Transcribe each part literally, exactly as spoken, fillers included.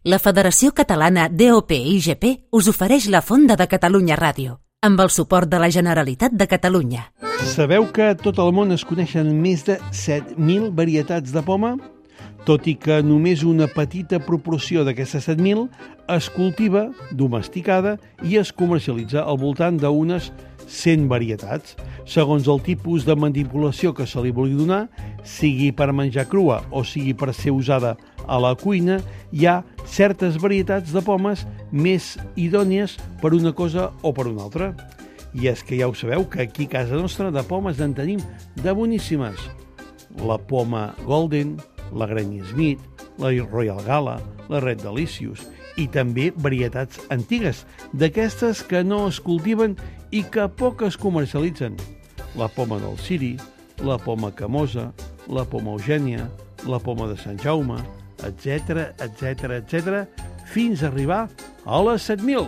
La Federació Catalana D O P I G P us ofereix la Fonda de Catalunya Ràdio, amb el suport de la Generalitat de Catalunya. Sabeu que a tot el món es coneixen més de set mil varietats de poma? Tot i que només una petita proporció d'aquestes set mil es cultiva, domesticada i es comercialitza al voltant d'unes cent varietats. Segons el tipus de manipulació que se li vulgui donar, sigui per menjar crua o sigui per ser usada a la cuina, hi ha certes varietats de pomes més idònies per una cosa o per una altra. I és que ja ho sabeu que aquí a casa nostra de pomes en tenim de boníssimes. La poma Golden, la Granny Smith, la Royal Gala, la Red Delicious i també varietats antigues, d'aquestes que no es cultiven i que poc es comercialitzen. La poma del Ciri, la poma Camosa, la poma Eugènia, la poma de Sant Jaume, etcètera, etcètera, etcètera, fins a arribar a les set mil.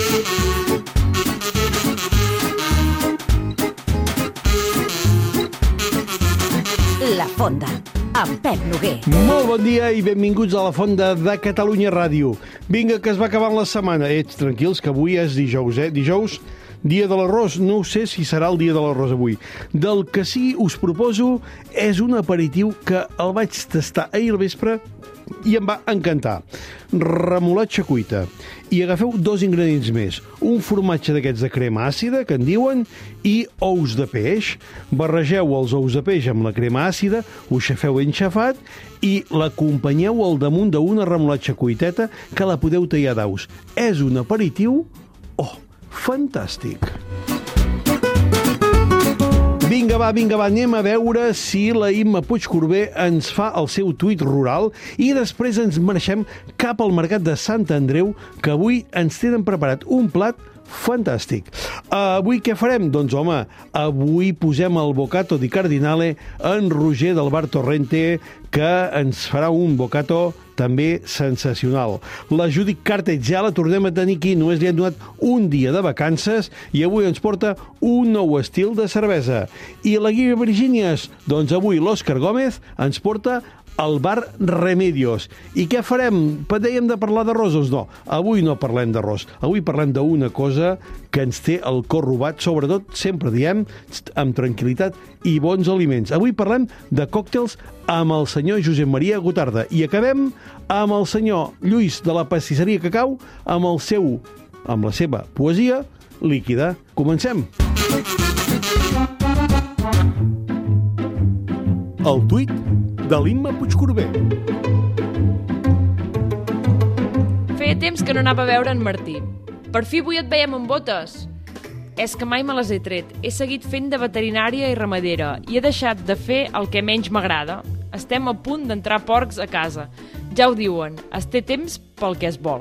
La Fonda, amb Pep Noguer. Molt bon dia i benvinguts a la Fonda de Catalunya Ràdio. Vinga, que es va acabant la setmana. Ets tranquils, que avui és dijous, eh? Dijous, dia de l'arròs. No sé si serà el dia de l'arròs avui. Del que sí us proposo és un aperitiu que el vaig tastar ahir al vespre i em va encantar. Remolatxa cuita. I agafeu dos ingredients més. Un formatge d'aquests de crema àcida, que en diuen, i ous de peix. Barregeu els ous de peix amb la crema àcida, ho xafeu enxafat i l'acompanyeu al damunt d'una remolatxa cuiteta que la podeu tallar daus. És un aperitiu, oh, fantàstic. Vinga, va, vinga, va, anem a veure si la Imma Puigcorbé ens fa el seu tuit rural i després ens marxem cap al mercat de Sant Andreu, que avui ens tenen preparat un plat fantàstic. Uh, avui què farem? Doncs, home, avui posem el bocato di cardinale en Roger del bar Torrente, que ens farà un bocato també sensacional. La Judit Carter ja la tornem a tenir aquí, només li han donat un dia de vacances i avui ens porta un nou estil de cervesa. I la Guia Virgínies? Doncs avui l'Òscar Gómez ens porta al bar Remedios. I què farem? Dèiem de parlar d'arròs? Doncs no, avui no parlem d'arròs. Avui parlem d'una cosa que ens té el cor robat, sobretot, sempre diem, amb tranquil·litat i bons aliments. Avui parlem de còctels amb el senyor Josep Maria Gotarda i acabem amb el senyor Lluís de la Pastisseria Cacau amb el seu, amb la seva poesia líquida. Comencem! El tuit de l'Imma Puigcorbé. Feia temps que no anava a veure en Martí. Per fi avui et veiem amb botes. És que mai me les he tret. He seguit fent de veterinària i ramadera i he deixat de fer el que menys m'agrada. Estem a punt d'entrar porcs a casa. Ja ho diuen, es té temps pel que es vol.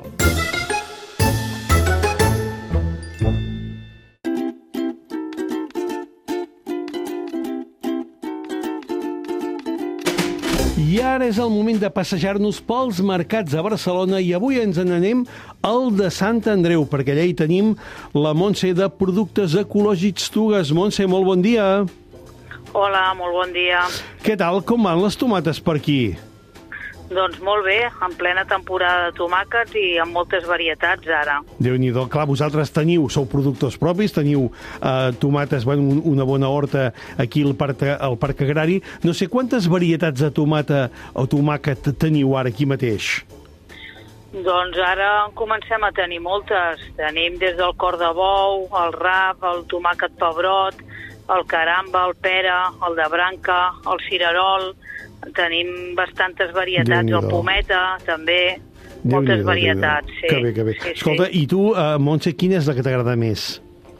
I ara és el moment de passejar-nos pels mercats a Barcelona i avui ens n'anem al de Sant Andreu, perquè allà hi tenim la Montse de Productes Ecològics Tugues. Montse, molt bon dia. Hola, molt bon dia. Què tal? Com van les tomates per aquí? Doncs molt bé, en plena temporada de tomàquets i amb moltes varietats ara. Déu-n'hi-do, clar, vosaltres teniu, sou productors propis, teniu eh, tomates, bueno, una bona horta aquí al parc, al parc agrari. No sé quantes varietats de tomata o tomàquet teniu ara aquí mateix? Doncs ara comencem a tenir moltes. Tenim des del cor de bou, el rap, el tomàquet pebrot, el caramba, el pera, el de branca, el cirerol. Tenim bastantes varietats, el pometa, també, moltes varietats. Sí. Que bé, que bé. Sí, Escolta, sí. I tu, uh, Montse, quina és la que t'agrada més?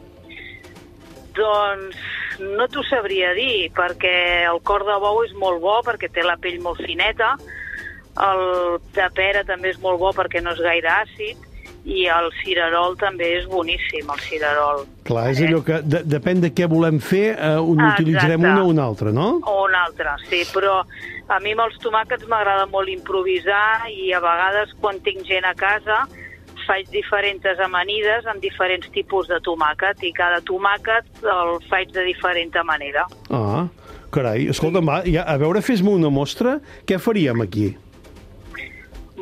Doncs no t'ho sabria dir, perquè el cor de bou és molt bo, perquè té la pell molt fineta, el de pera també és molt bo perquè no és gaire àcid, i el cirerol també és boníssim, el cirerol. Clar, és allò que de, depèn de què volem fer, eh, un Ah, utilitzarem exacte. una o una altra, no? O un altre, sí, però a mi amb els tomàquets m'agrada molt improvisar i a vegades quan tinc gent a casa faig diferents amanides amb diferents tipus de tomàquet i cada tomàquet el faig de diferent manera. Ah, carai, escolta'm, va, ja, a veure, fes-me una mostra, què faríem aquí?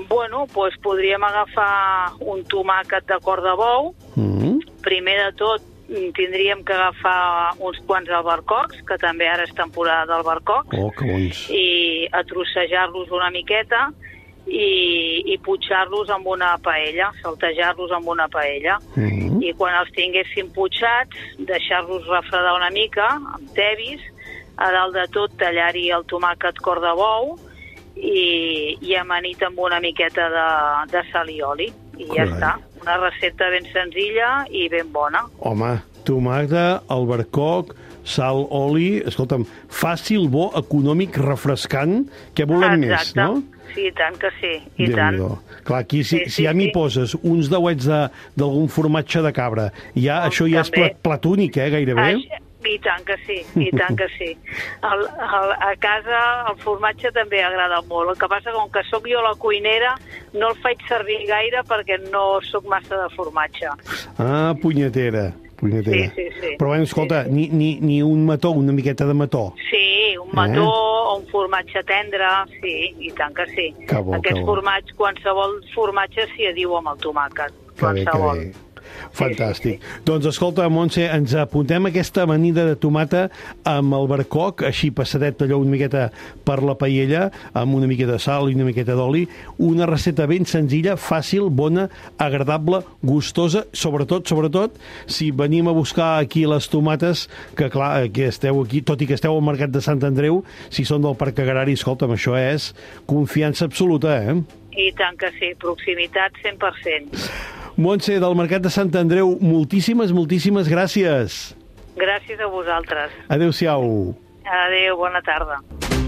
bueno, doncs podríem agafar un tomàquet de cor de bou. Mm. Primer de tot, tindríem que agafar uns quants albercocs, que també ara és temporada d'albercocs, oh, que bons. I atrossejar-los una miqueta i, i putxar-los amb una paella, saltejar-los amb una paella. Mm-hmm. I quan els tinguéssim putxats, deixar-los refredar una mica, amb tevis, a dalt de tot tallar-hi el tomàquet cor de bou i, i amanit amb una miqueta de, de sal i oli. I ja està. Una recepta ben senzilla i ben bona. Home, tomata, albercoc, sal, oli... Escolta'm, fàcil, bo, econòmic, refrescant. Què volem més, no? Sí, i tant que sí, i tant. Clar, aquí si, sí, sí, si ja m'hi sí. poses uns dauets d'algun formatge de cabra, ja, oh, això ja també. És plat únic, eh, gairebé. Això... I tant que sí, i tant que sí. El, el, a casa el formatge també agrada molt. El que passa com que sóc jo la cuinera, no el faig servir gaire perquè no sóc massa de formatge. Ah, punyetera, punyetera. Sí, sí, sí. Però bueno, escolta, sí, sí. Ni, ni, ni un mató, una miqueta de mató. Sí, un mató eh? o un formatge tendre, sí, i tant que sí. Que bo, Aquests que bo. formatges, qualsevol formatge s'hi adiu amb el tomàquet. Que bé, que bé. Fantàstic. Sí, sí, sí. Doncs escolta, Montse, ens apuntem aquesta amanida de tomata amb albercoc, així passadet allò una miqueta per la paella, amb una miqueta de sal i una miqueta d'oli. Una recepta ben senzilla, fàcil, bona, agradable, gustosa, sobretot, sobretot, si venim a buscar aquí les tomates, que clar, que esteu aquí, tot i que esteu al Mercat de Sant Andreu, si són del Parc Agrari, escolta'm, això és confiança absoluta, eh? I tant que sí, proximitat cent per cent. Montse, del Mercat de Sant Andreu, moltíssimes, moltíssimes gràcies. Gràcies a vosaltres. Adéu-siau. Adéu, bona tarda.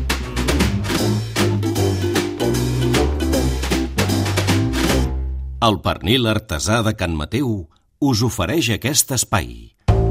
El pernil artesà de Can Mateu us ofereix aquest espai.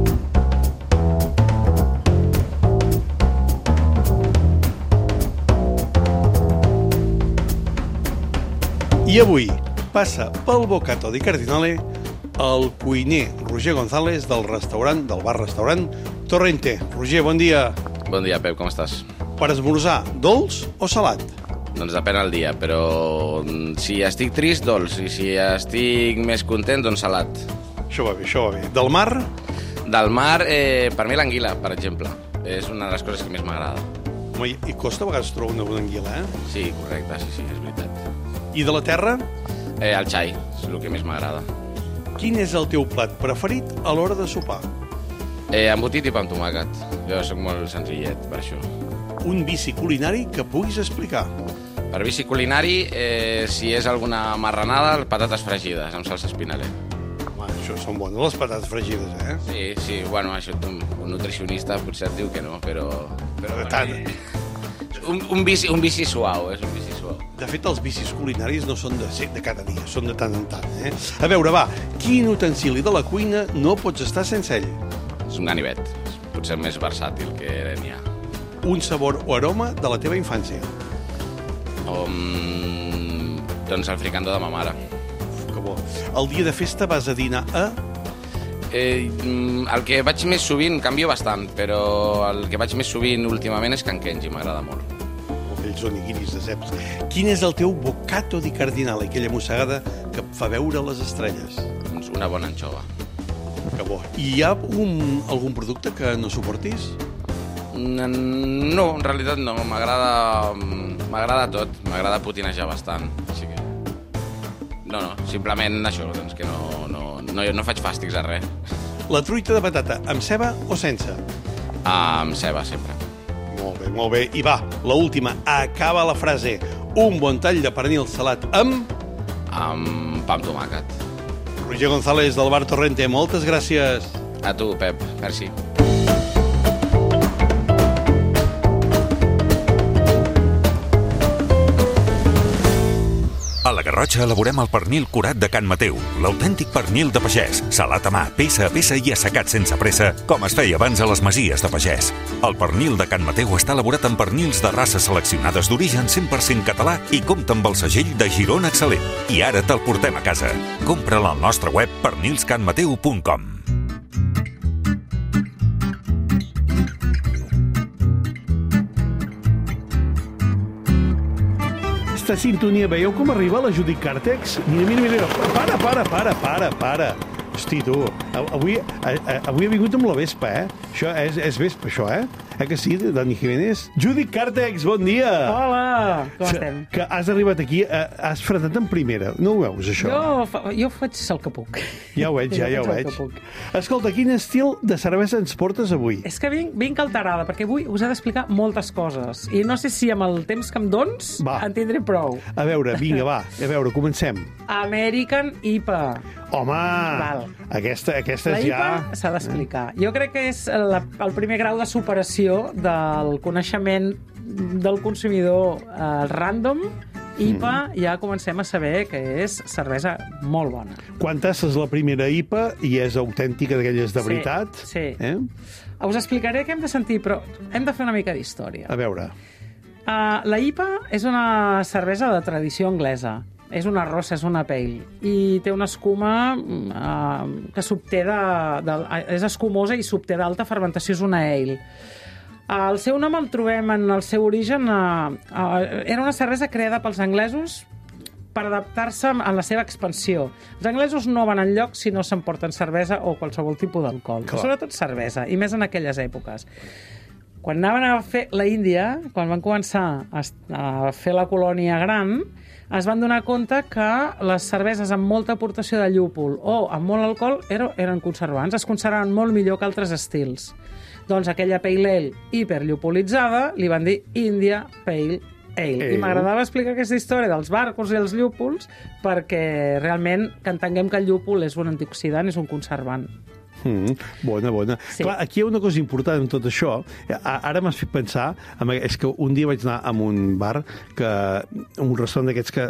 I avui passa pel Bocato di Cardinale el cuiner Roger González del restaurant, del bar-restaurant Torrente. Roger, bon dia. Bon dia, Pep, com estàs? Per esmorzar, dolç o salat? Doncs depèn el dia, però si estic trist, dolç, i si estic més content, doncs salat. Això va bé, això va bé. Del mar? Del mar, eh, per mi l'anguila, per exemple. És una de les coses que més m'agrada. Home, i costa a vegades trobar una bona anguila, eh? Sí, correcte, sí, sí, és veritat. I de la terra? Eh, el xai, és el que més m'agrada. Quin és el teu plat preferit a l'hora de sopar? Eh, embotit i pa amb tomàquet. Jo soc molt senzillet, per això. Un vici culinari que puguis explicar? Per vici culinari, eh, si és alguna marranada, patates fregides, amb salsa espinalet. Home, això són bones les patates fregides, eh? Sí, sí, bueno, això un, un nutricionista potser et diu que no, però... però de tant. Un, un, vici, un vici suau, és un vici suau. De fet, els vicis culinaris no són de, de cada dia, són de tant en tant, eh? A veure, va, quin utensili de la cuina no pots estar sense ell? És un ganivet, és potser més versàtil que n'hi ha. Un sabor o aroma de la teva infància? Um, doncs el fricandó de ma mare. Uf, que bo. El dia de festa vas a dinar a... Eh, el que vaig més sovint, canvio bastant, però el que vaig més sovint últimament és Can Kenji, m'agrada molt. Aquells onigiris de ceps. Quin és el teu bocato di cardinale, aquella mossegada que et fa veure les estrelles? Doncs una bona anxova. Que bo. I hi ha un, algun producte que no suportis? No, en realitat no, m'agrada m'agrada tot, m'agrada potinejar bastant, així que... No, no, simplement això, doncs que no, no, no, no faig fàstics a res. La truita de patata, amb ceba o sense? Ah, amb ceba, sempre. Molt bé, molt bé. I va, l'última, acaba la frase. Un bon tall de pernil salat amb... Amb pa amb tomàquet. Roger González del bar Torrente, moltes gràcies. A tu, Pep, merci. A la Garrotxa elaborem el pernil curat de Can Mateu, l'autèntic pernil de pagès, salat a mà, peça a peça i assecat sense pressa, com es feia abans a les masies de pagès. El pernil de Can Mateu està elaborat amb pernils de races seleccionades d'origen cent per cent català i compta amb el segell de Girona Excel·lent. I ara te'l portem a casa. Compra'l al nostre web pernils can mateu punt com. aquesta sintonia, veieu com arriba la Judit Càrtex? Mira, mira, mira, para, para, para, para, para. Hosti, tu, avui, avui he vingut amb la Vespa, eh? Això és, és Vespa, això, eh? Eh que sí, Dani Jiménez? Judit Càrtex, bon dia! Hola, com estem? Que has arribat aquí, has fretat en primera. No ho veus, això? Jo, jo faig el que puc. Ja ho veig, ja, ja ho veig. Escolta, quin estil de cervesa ens portes avui? És que vinc, vinc alterada, perquè avui us he d'explicar moltes coses. I no sé si amb el temps que em dons va. En tindré prou. A veure, vinga, va. A veure, comencem. American I P A. Home, Val. aquesta, aquesta és ja... La I P A s'ha d'explicar. Jo crec que és la, el primer grau de superació del coneixement del consumidor eh, random. I P A mm. ja comencem a saber que és cervesa molt bona. Quan tasses la primera I P A i és autèntica d'aquelles de veritat... Sí, sí. Eh? Us explicaré què hem de sentir, però hem de fer una mica d'història. A veure... Uh, la I P A és una cervesa de tradició anglesa. És una rossa, és una pale. I té una escuma uh, que s'obté de, de... És escumosa i s'obté d'alta fermentació, és una ale. Uh, el seu nom el trobem en el seu origen... Uh, uh, era una cervesa creada pels anglesos per adaptar-se a la seva expansió. Els anglesos no van enlloc si no s'emporten cervesa o qualsevol tipus d'alcohol. Sobretot cervesa, i més en aquelles èpoques. Quan anaven a fer la Índia, quan van començar a, a fer la colònia gran, es van donar compte que les cerveses amb molta aportació de llúpol o amb molt alcohol eren, eren conservants, es conservaven molt millor que altres estils. Doncs aquella pale ale hiperllupolitzada li van dir India Pale Ale. I m'agradava explicar aquesta història dels barcos i els llúpols perquè realment que entenguem que el llúpol és un antioxidant, és un conservant. Mm, bona, bona. Sí. Clar, aquí hi ha una cosa important en tot això. Ara m'has fet pensar, és que un dia vaig anar a un bar, que, un restaurant d'aquests que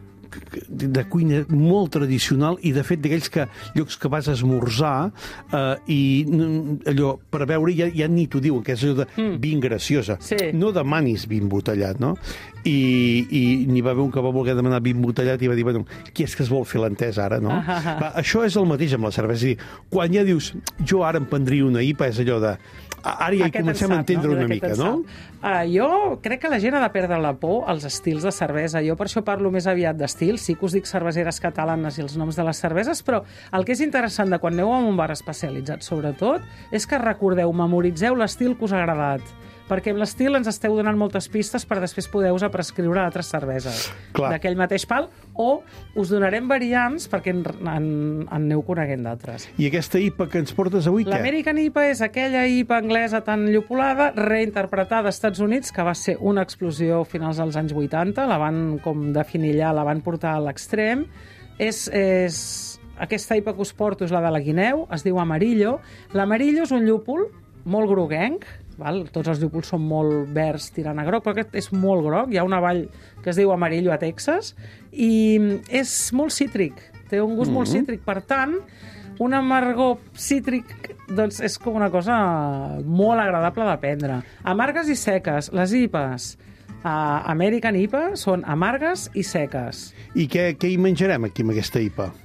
de cuina molt tradicional i de fet d'aquells que llocs que vas a esmorzar eh, i allò per veure ja, ja ni t'ho diuen, que és allò de mm. vin graciosa. Sí. No demanis vin botellat, no? I, i n'hi va haver un que va voler demanar vin botellat i va dir, bueno, qui és que es vol fer l'entès ara, no? Ah, ah, ah. Això és el mateix amb la cervesa. És dir, quan ja dius, jo ara em prendria una I P A, és allò de... Ara ja hi comencem a entendre no? una mica, no? Uh, jo crec que la gent ha de perdre la por als estils de cervesa. Jo per això parlo més aviat d'estils. Sí que us dic cerveseres catalanes i els noms de les cerveses, però el que és interessant de quan aneu a un bar especialitzat, sobretot, és que recordeu, memoritzeu l'estil que us ha agradat. Perquè amb l'estil ens esteu donant moltes pistes per després poder-vos a prescriure altres cerveses d'aquell mateix pal, o us donarem variants perquè en, en, en aneu coneguent d'altres. I aquesta I P A que ens portes avui, què? L'American I P A és aquella I P A anglesa tan llupolada, reinterpretada als Estats Units, que va ser una explosió a finals dels anys vuitanta, la van com definillar, la van portar a l'extrem. És... és... Aquesta I P A que us porto és la de la guineu, es diu Amarillo. L'Amarillo és un llúpol molt groguenc, val? Tots els llúpols són molt verds tirant a groc, però aquest és molt groc. Hi ha una vall que es diu Amarillo a Texas i és molt cítric, té un gust mm-hmm. molt cítric. Per tant, un amargor cítric doncs, és com una cosa molt agradable de prendre. Amargues i seques, les I P As. Uh, American I P A són amargues i seques. I què, què hi menjarem aquí amb aquesta I P A?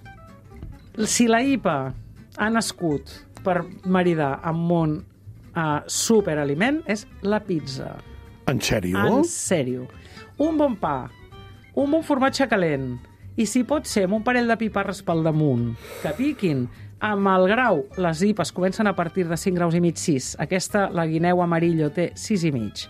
Si la I P A ha nascut per maridar amb un uh, superaliment, és la pizza. En sèrio? En sèrio. Un bon pa, un bon formatge calent, i si pot ser amb un parell de piparres pel damunt, que piquin, amb el grau, les I P As comencen a partir de cinc graus i mig, sis. Aquesta, la guineu Amarillo, té sis i mig.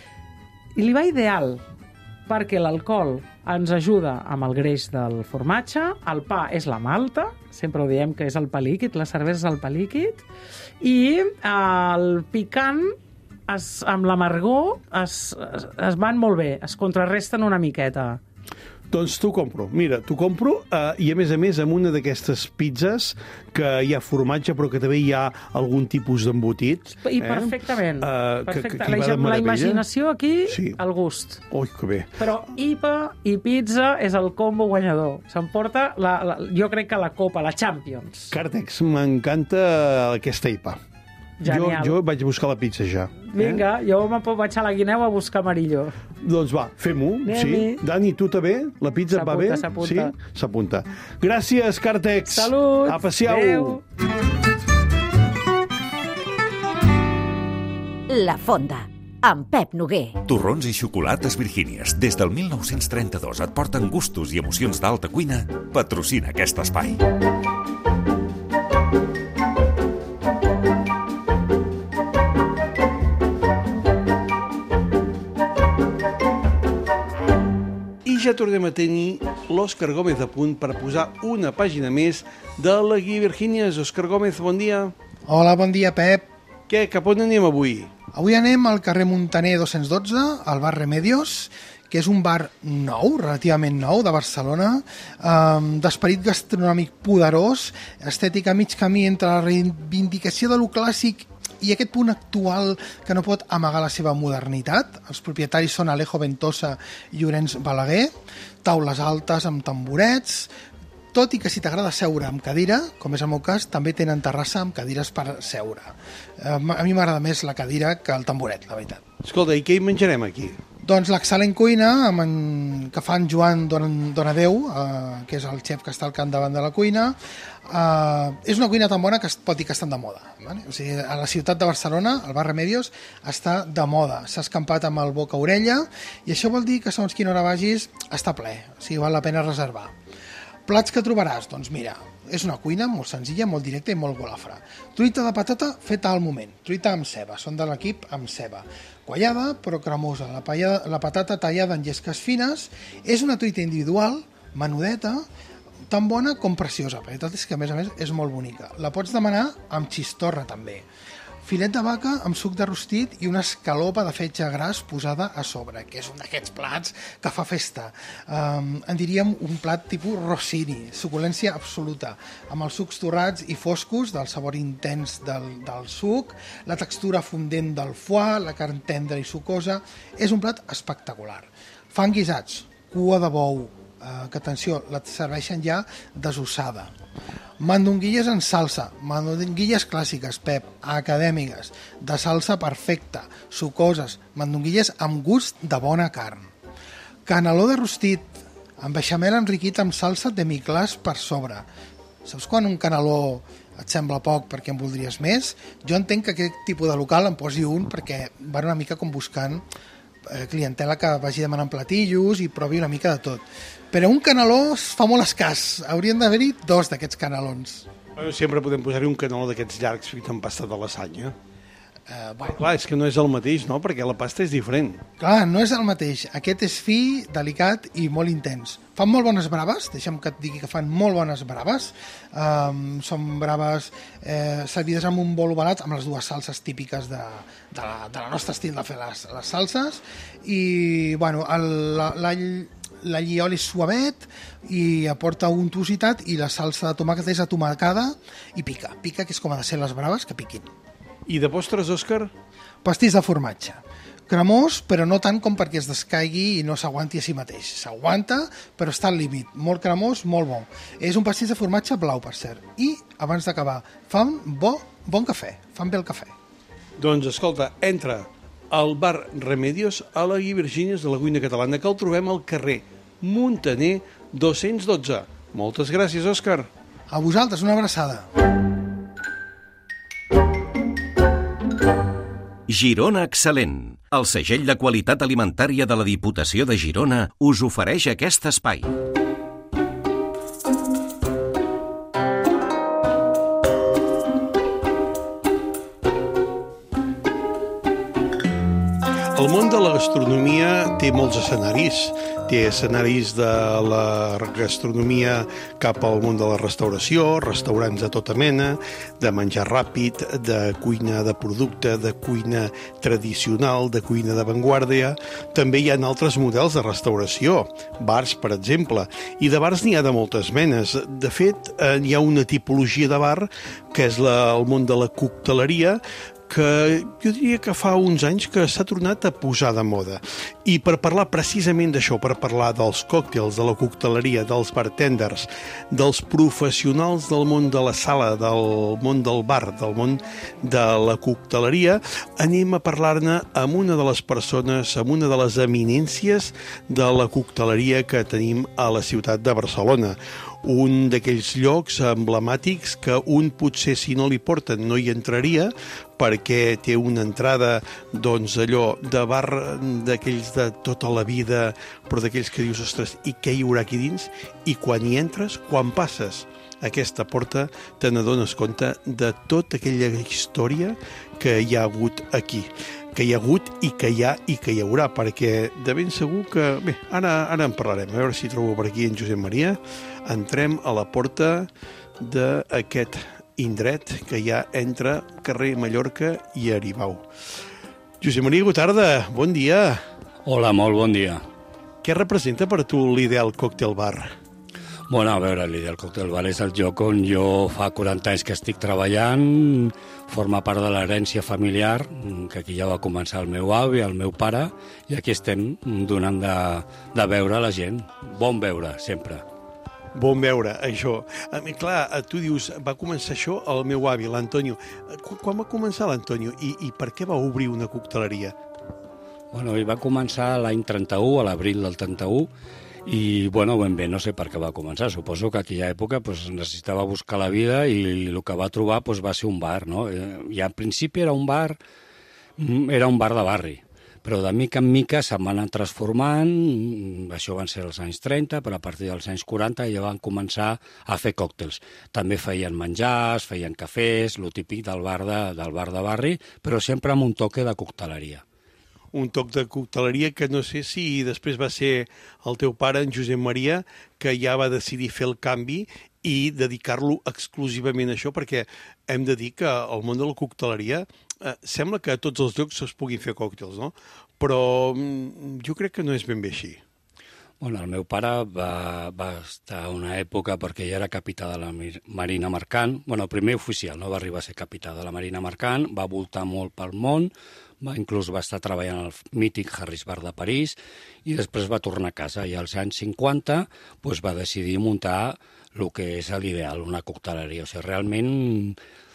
I li va ideal, perquè l'alcohol ens ajuda amb el greix del formatge, el pa és la malta, sempre ho diem que és el pa líquid, la cervesa és el pa líquid, i el picant es, amb l'amargor es, es, es van molt bé, es contrarresten una miqueta. Doncs t'ho compro. Mira, t'ho compro eh, i a més a més amb una d'aquestes pizzas que hi ha formatge però que també hi ha algun tipus d'embotit. I perfectament. Eh, perfecte. Que, que, que la, la imaginació aquí, sí. El gust. Ui, que bé. Però I P A i pizza és el combo guanyador. S'emporta, la, la, jo crec que la Copa, la Champions. Càrtex, m'encanta aquesta I P A. Jo, jo vaig buscar la pizza ja. Vinga, eh? Jo vaig a la guineu a buscar Amarillo. Doncs va, fem-ho. Sí. Dani, tu també? La pizza va bé? S'apunta, sí? S'apunta. Gràcies, Càrtex. Salut. Apreciau. La Fonda, amb Pep Noguer. Torrons i xocolates Virgínies, des del mil nou-cents trenta-dos et porten gustos i emocions d'alta cuina, patrocina aquest espai. I ja tornem a tenir l'Òscar Gómez a punt per posar una pàgina més de la Guia Virgínies. Òscar Gómez, bon dia. Hola, bon dia, Pep. Què, cap on anem avui? Avui anem al carrer Muntaner dos-cents dotze, al bar Remedios, que és un bar nou, relativament nou, de Barcelona, um, d'esperit gastronòmic poderós, estètica mig camí entre la reivindicació de lo clàssic i aquest punt actual que no pot amagar la seva modernitat. Els propietaris són Alejo Ventosa i Llorenç Balaguer, taules altes amb tamborets, tot i que si t'agrada seure amb cadira, com és el meu cas, també tenen terrassa amb cadires per seure. A mi m'agrada més la cadira que el tamboret, la veritat. Escolta, i què hi menjarem aquí? Doncs l'excel·lent cuina amb en... que fa en Joan Don... Donadeu, eh, que és el xef que està al capdavant de la cuina. Eh, és una cuina tan bona que es pot dir que estan de moda. Vale? O sigui, a la ciutat de Barcelona, el bar Remedios, està de moda. S'ha escampat amb el boca-orella i això vol dir que segons quina hora vagis està ple. O sigui, val la pena reservar. Plats que trobaràs? Doncs mira, és una cuina molt senzilla, molt directa i molt golafra. Truita de patata feta al moment, truita amb ceba, són de l'equip amb ceba. Quallada, però cremosa, la, pallada, la patata tallada en llesques fines, és una truita individual, menudeta, tan bona com preciosa. La veritat és que, a més a més, és molt bonica. La pots demanar amb xistorra, també. Filet de vaca amb suc de rostit i una escalopa de fetge gras posada a sobre, que és un d'aquests plats que fa festa. Um, en diríem un plat tipus rossini, suculència absoluta, amb els sucs torrats i foscos del sabor intens del, del suc, la textura fondent del foie, la carn tendra i sucosa. És un plat espectacular. Fan guisats, cua de bou, eh, que atenció, la serveixen ja desossada. Mandonguilles en salsa, mandonguilles clàssiques, Pep, acadèmiques, de salsa perfecta, sucoses, mandonguilles amb gust de bona carn. Caneló de rostit, amb beixamel enriquit amb salsa demi-glace per sobre. Saps quan un caneló et sembla poc perquè en voldries més? Jo entenc que aquest tipus de local en posi un perquè van una mica com buscant clientela que vagi demanant platillos i provi una mica de tot. Però un caneló es fa molt escàs. Haurien d'haver-hi dos d'aquests canelons. Sempre podem posar-hi un caneló d'aquests llargs fet amb pasta de lasanya. Uh, bueno. Clar, és que no és el mateix, no? Perquè la pasta és diferent. Clar, no és el mateix. Aquest és fi, delicat i molt intens. Fan molt bones braves, deixa'm que et digui que fan molt bones braves. Um, són braves eh, servides amb un bol ovalat, amb les dues salses típiques de, de, la, de la nostre estil de fer les, les salses. I, bueno, l'all l'alliol és suavet i aporta untuositat i la salsa de tomàquet és atomacada i pica. Pica, que és com ha de ser les braves, que piquin. I de postres, Òscar? Pastís de formatge. Cremós, però no tant com perquè es descaigui i no s'aguanti a si mateix. S'aguanta, però està al límit. Molt cremós, molt bo. És un pastís de formatge blau, per cert. I, abans d'acabar, fan bo, bon cafè. Fan bé el cafè. Doncs, escolta, entra al bar Remedios a la Guia Virgínies de la cuina catalana, que el trobem al carrer Muntaner dos-cents dotze. Moltes gràcies, Òscar. A vosaltres, una abraçada. Girona Excel·lent. El segell de qualitat alimentària de la Diputació de Girona us ofereix aquest espai. El món de la gastronomia té molts escenaris. Té escenaris de la gastronomia cap al món de la restauració, restaurants de tota mena, de menjar ràpid, de cuina de producte, de cuina tradicional, de cuina d'avantguàrdia. També hi ha altres models de restauració, bars, per exemple, i de bars n'hi ha de moltes menes. De fet, hi ha una tipologia de bar, que és la, el món de la cocteleria, que jo diria que fa uns anys que s'ha tornat a posar de moda. I per parlar precisament d'això, per parlar dels còctels, de la cocteleria, dels bartenders, dels professionals del món de la sala, del món del bar, del món de la cocteleria, anem a parlar-ne amb una de les persones, amb una de les eminències de la cocteleria que tenim a la ciutat de Barcelona. Un d'aquells llocs emblemàtics que un potser si no li porten no hi entraria perquè té una entrada doncs allò de bar d'aquells de tota la vida, però d'aquells que dius, ostres, i què hi haurà aquí dins? I quan hi entres, quan passes aquesta porta, te n'adones compte de tota aquella història que hi ha hagut aquí, que hi ha hagut i que hi ha i que hi haurà, perquè de ben segur que... Bé, ara, ara en parlarem, a veure si trobo per aquí en Josep Maria. Entrem a la porta d'aquest indret que hi ha entre carrer Mallorca i Aribau. Josep Maria Gotarda, bon dia. Hola, molt bon dia. Què representa per tu l'Ideal Cocktail Bar? Bueno, a veure, l'Ideal Cocktail Bar és el lloc on jo fa quaranta anys que estic treballant, forma part de l'herència familiar, que aquí ja va començar el meu avi, el meu pare, i aquí estem donant de, de veure a la gent. Bon veure, sempre. Bon veure, això. A mi, clar, tu dius, va començar això el meu avi, l'Antonio. Quan va començar l'Antonio i, i per què va obrir una cocteleria? Bueno, i va començar l'any trenta-u, a l'abril del trenta-u, i, bueno, ben bé, no sé per què va començar. Suposo que a aquella època pues, necessitava buscar la vida i el que va trobar pues, va ser un bar, no? I al principi era un bar, era un bar de barri, però de mica en mica se'n van anar transformant, això van ser els anys trenta, però a partir dels anys quaranta ja van començar a fer còctels. També feien menjars, feien cafès, lo típic del bar de, del bar de barri, però sempre amb un toque de cocteleria. Un toc de cocteleria que no sé si després va ser el teu pare, en Josep Maria, que ja va decidir fer el canvi i dedicar-lo exclusivament a això, perquè hem de dir que el món de la cocteleria eh, sembla que a tots els llocs es puguin fer còctels, no? Però jo crec que no és ben bé així. Bueno, el meu pare va, va estar una època, perquè ja era capità de la Marina Mercant, bueno, el primer oficial, no va arribar a ser capità de la Marina Mercant, va voltar molt pel món, va, inclús va estar treballant al mític Harris Bar de París i després va tornar a casa i als anys cinquanta pues, va decidir muntar el que és l'Ideal, una cocteleria. O sigui, realment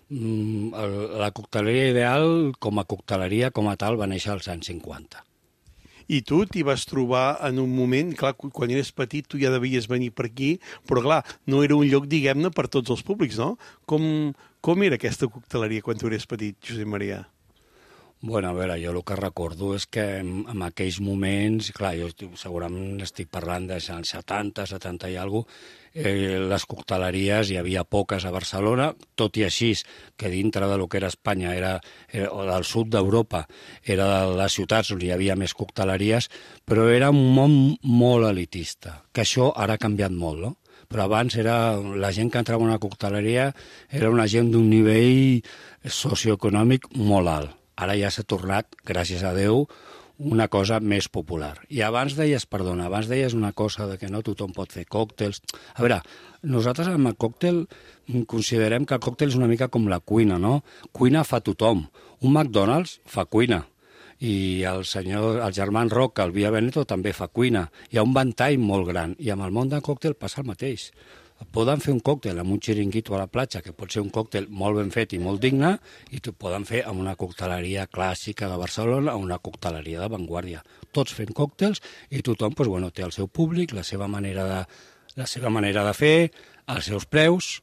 la cocteleria Ideal com a cocteleria com a tal va néixer als anys cinquanta. I tu t'hi vas trobar en un moment, clar, quan eres petit tu ja devies venir per aquí, però clar, no era un lloc, diguem-ne, per tots els públics, no? Com, com era aquesta cocteleria quan tu eres petit, Josep Maria? Bueno, a veure, jo el que recordo és que en, en aquells moments, clar, jo segurament estic parlant dels anys setanta, setanta i alguna cosa, eh, les cocteleries hi havia poques a Barcelona, tot i així que dintre de lo que era Espanya, era, era, o del sud d'Europa, era de les ciutats on hi havia més cocteleries, però era un món molt elitista, que això ara ha canviat molt, no? Però abans era, la gent que entrava a una cocteleria era una gent d'un nivell socioeconòmic molt alt. Ara ja s'ha tornat, gràcies a Déu, una cosa més popular. I abans deies, perdona, abans deies una cosa de que no tothom pot fer còctels. A veure, nosaltres amb el còctel considerem que el còctel és una mica com la cuina, no? Cuina fa tothom. Un McDonald's fa cuina. I el senyor, el Germán Roca, el Via Veneto, també fa cuina. Hi ha un ventall molt gran. I amb el món del còctel passa el mateix. Poden fer un còctel amb un xiringuito a la platja, que pot ser un còctel molt ben fet i molt digne, i ho poden fer amb una cocteleria clàssica de Barcelona o una cocteleria d'avantguàrdia. Tots fent còctels i tothom doncs, bueno, té el seu públic, la seva manera de, la seva manera de fer, els seus preus.